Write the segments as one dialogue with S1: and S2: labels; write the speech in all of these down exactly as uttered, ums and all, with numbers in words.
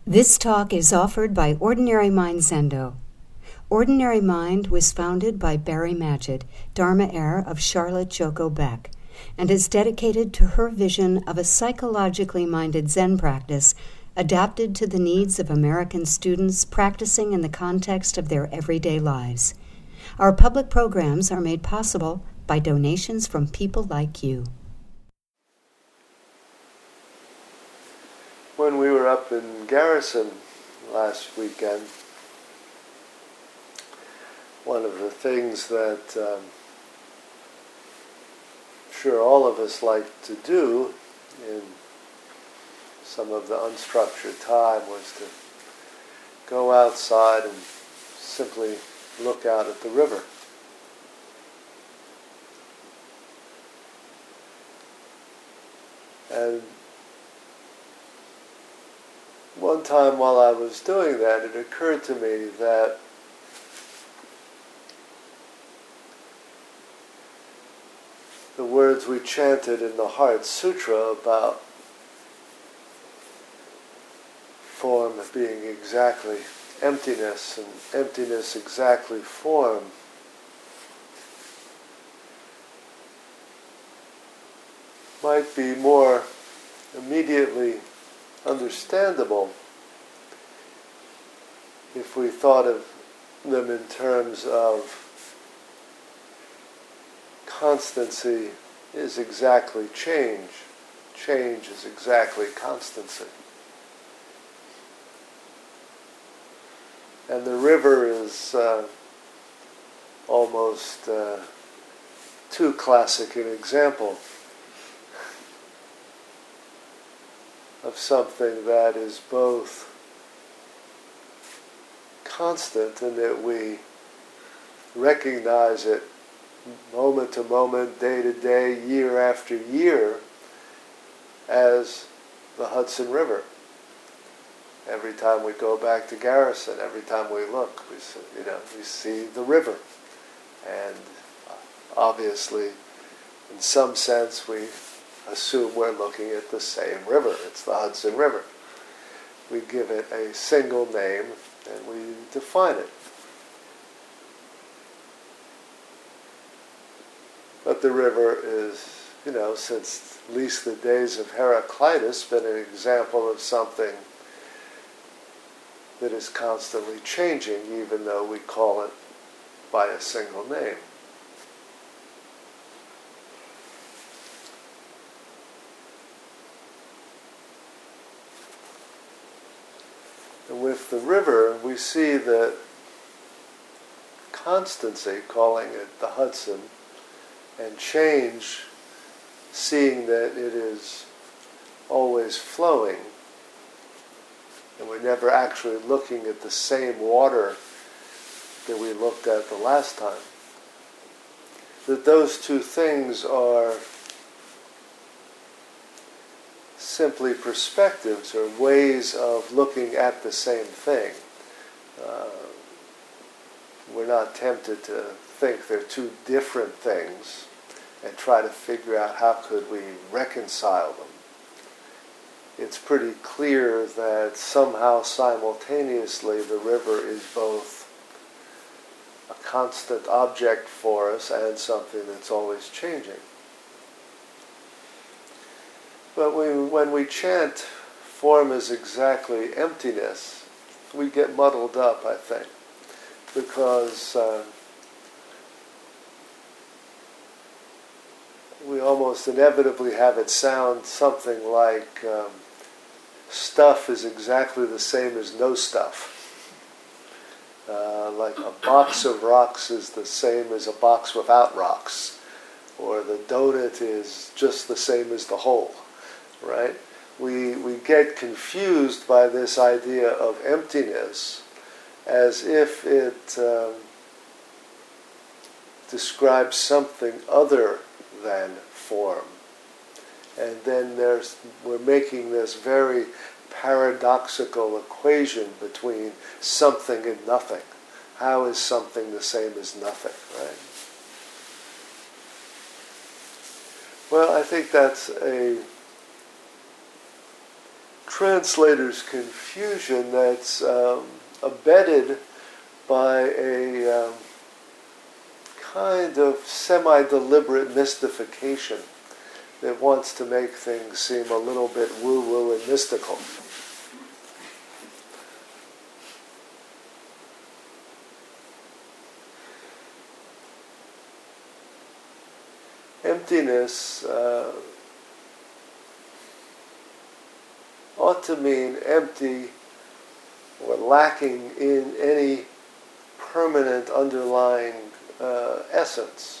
S1: This talk is offered by Ordinary Mind Zendo. Ordinary Mind was founded by Barry Magid, Dharma heir of Charlotte Joko Beck, and is dedicated to her vision of a psychologically minded Zen practice adapted to the needs of American students practicing in the context of their everyday lives. Our public programs are made possible by donations from people like you.
S2: When we were up in Garrison last weekend, one of the things that um, I'm sure all of us like to do in some of the unstructured time was to go outside and simply look out at the river. And one time while I was doing that, it occurred to me that the words we chanted in the Heart Sutra about form being exactly emptiness and emptiness exactly form might be more immediately understandable if we thought of them in terms of constancy is exactly change. Change is exactly constancy. And the river is uh, almost uh, too classic an example of something that is both constant in that we recognize it moment to moment, day to day, year after year as the Hudson River. Every time we go back to Garrison, every time we look, we see, you know, we see the river. And obviously, in some sense, we assume we're looking at the same river. It's the Hudson River. We give it a single name and we define it. But the river is, you know, since at least the days of Heraclitus, been an example of something that is constantly changing, even though we call it by a single name. And with the river, we see that constancy, calling it the Hudson, and change, seeing that it is always flowing, and we're never actually looking at the same water that we looked at the last time, that those two things are simply perspectives or ways of looking at the same thing. Uh, we're not tempted to think they're two different things and try to figure out how could we reconcile them. It's pretty clear that somehow simultaneously the river is both a constant object for us and something that's always changing. But we, when we chant form is exactly emptiness, we get muddled up, I think, because uh, we almost inevitably have it sound something like um, stuff is exactly the same as no stuff. Uh, like a box of rocks is the same as a box without rocks, or the donut is just the same as the whole, right? We, we get confused by this idea of emptiness as if it um, describes something other than form. And then there's we're making this very paradoxical equation between something and nothing. How is something the same as nothing, right? Well, I think that's a translator's confusion that's um, abetted by a um, kind of semi-deliberate mystification that wants to make things seem a little bit woo-woo and mystical. Emptiness uh, ought to mean empty or lacking in any permanent underlying uh, essence.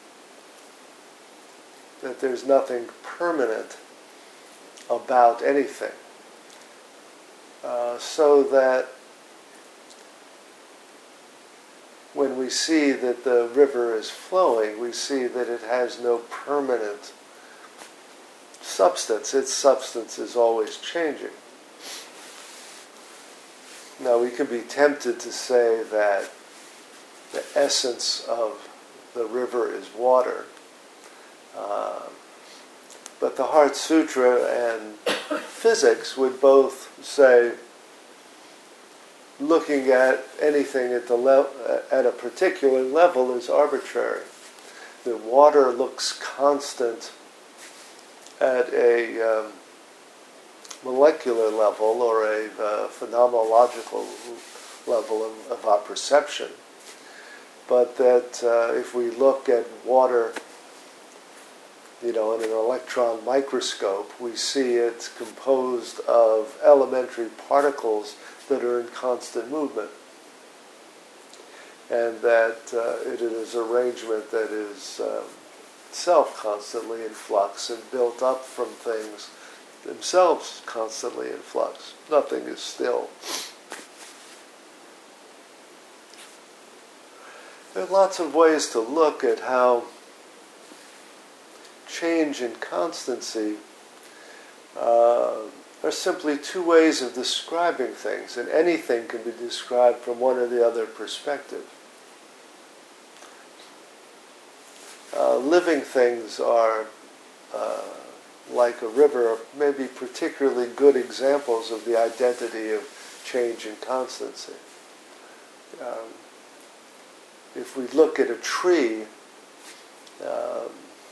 S2: That there's nothing permanent about anything. Uh, so that when we see that the river is flowing, we see that it has no permanent substance. Its substance is always changing. Now, we can be tempted to say that the essence of the river is water. Uh, but the Heart Sutra and physics would both say looking at anything at the le- at a particular level is arbitrary. The water looks constant at a um, molecular level or a uh, phenomenological level of, of our perception. But that uh, if we look at water, you know, in an electron microscope, we see it's composed of elementary particles that are in constant movement. And that uh, it is an arrangement that is um, itself constantly in flux and built up from things themselves constantly in flux. Nothing is still. There are lots of ways to look at how change and constancy uh, are simply two ways of describing things, and anything can be described from one or the other perspective. Uh, living things are uh, like a river, maybe particularly good examples of the identity of change and constancy. Um, if we look at a tree, um,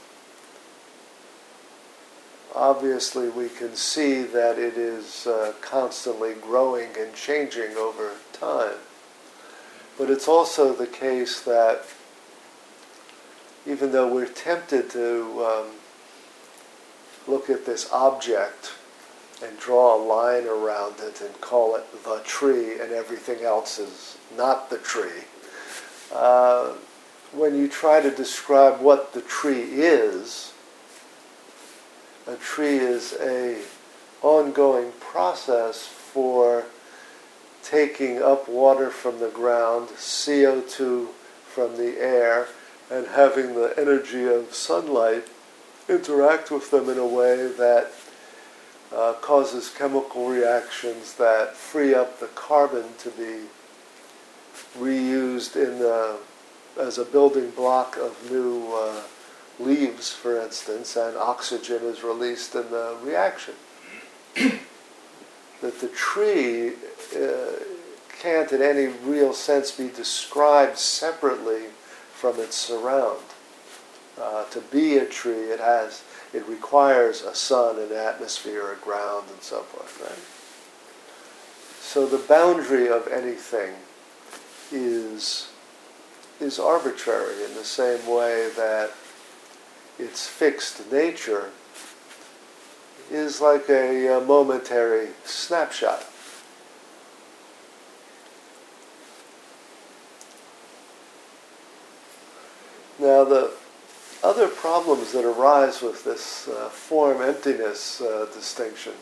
S2: obviously we can see that it is uh, constantly growing and changing over time. But it's also the case that even though we're tempted to um, look at this object and draw a line around it and call it the tree and everything else is not the tree, uh, when you try to describe what the tree is, a tree is a ongoing process for taking up water from the ground, C O two from the air, and having the energy of sunlight interact with them in a way that uh, causes chemical reactions that free up the carbon to be reused in the, as a building block of new uh, leaves, for instance, and oxygen is released in the reaction. That the tree uh, can't in any real sense be described separately from its surround. Uh, to be a tree, it has, it requires a sun, an atmosphere, a ground, and so forth, right? So the boundary of anything is is arbitrary in the same way that its fixed nature is like a, a momentary snapshot. Now, the other problems that arise with this uh, form-emptiness uh, distinction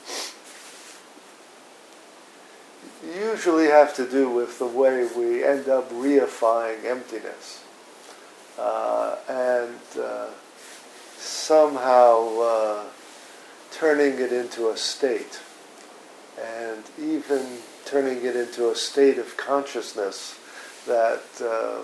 S2: usually have to do with the way we end up reifying emptiness uh, and uh, somehow uh, turning it into a state, and even turning it into a state of consciousness that uh,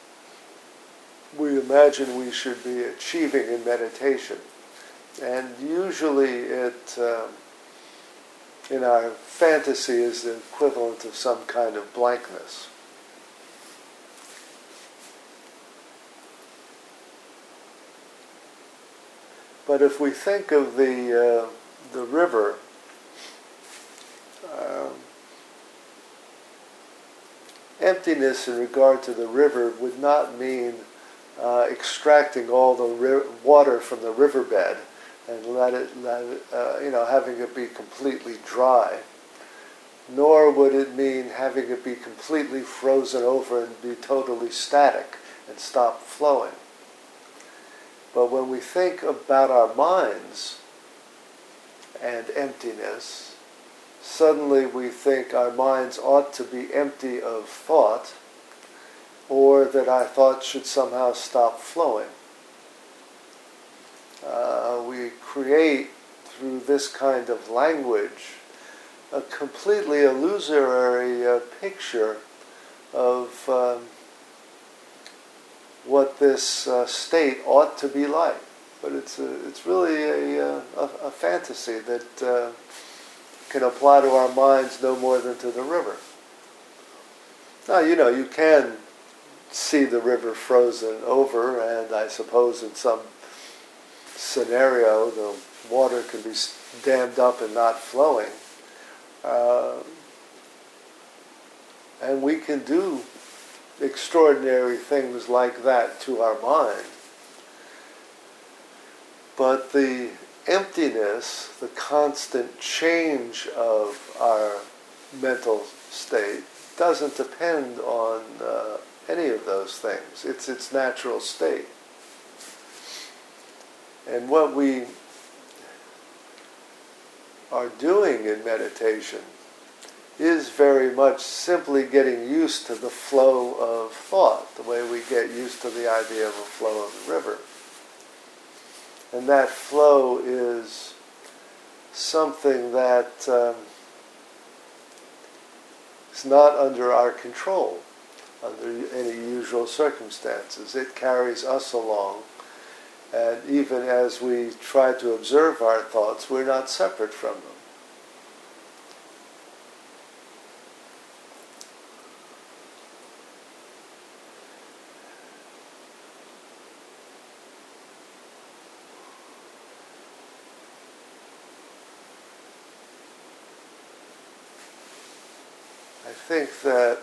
S2: we imagine we should be achieving in meditation. And usually it um, in our fantasy is the equivalent of some kind of blankness. But if we think of the uh, the river, um, emptiness in regard to the river would not mean uh, extracting all the ri- water from the riverbed and let it, let it uh, you know, having it be completely dry. Nor would it mean having it be completely frozen over and be totally static and stop flowing. But when we think about our minds and emptiness, suddenly we think our minds ought to be empty of thought, or that our thoughts should somehow stop flowing. Uh, we create, through this kind of language, a completely illusory uh, picture of um, what this uh, state ought to be like. But it's a, it's really a, a, a fantasy that uh, can apply to our minds no more than to the river. Now, you know, you can see the river frozen over, and I suppose in some scenario the water can be dammed up and not flowing. Uh, and we can do extraordinary things like that to our mind. But the emptiness, the constant change of our mental state, doesn't depend on uh, any of those things. It's its natural state. And what we are doing in meditation is very much simply getting used to the flow of thought, the way we get used to the idea of a flow of the river. And that flow is something that um, is not under our control, under any usual circumstances. It carries us along, and even as we try to observe our thoughts, we're not separate from them. I think that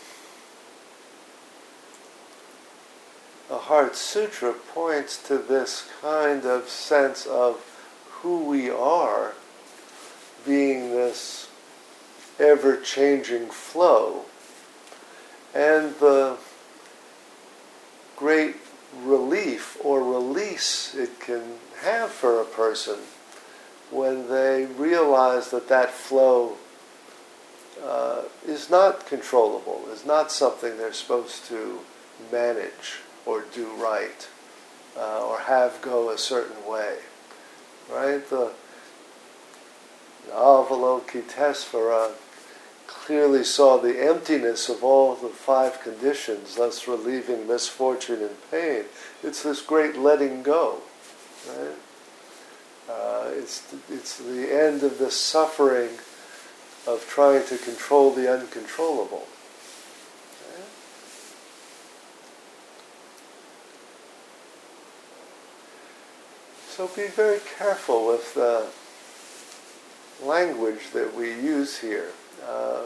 S2: the Heart Sutra points to this kind of sense of who we are being this ever-changing flow, and the great relief or release it can have for a person when they realize that that flow Uh, is not controllable, is not something they're supposed to manage or do right, uh, or have go a certain way. Right? The, the Avalokitesvara clearly saw the emptiness of all the five conditions, thus relieving misfortune and pain. It's this great letting go. Right? Uh, it's, it's the end of the suffering of trying to control the uncontrollable. Okay? So be very careful with the language that we use here. Uh,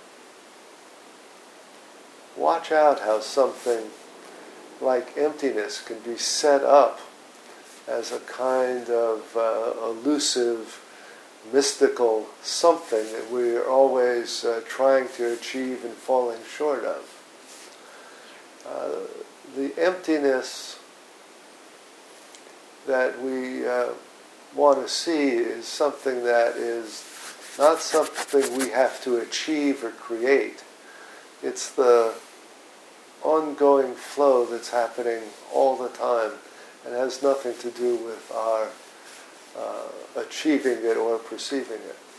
S2: watch out how something like emptiness can be set up as a kind of uh, elusive, mystical something that we're always uh, trying to achieve and falling short of. Uh, the emptiness that we uh, want to see is something that is not something we have to achieve or create. It's the ongoing flow that's happening all the time and has nothing to do with our Uh, achieving it or perceiving it.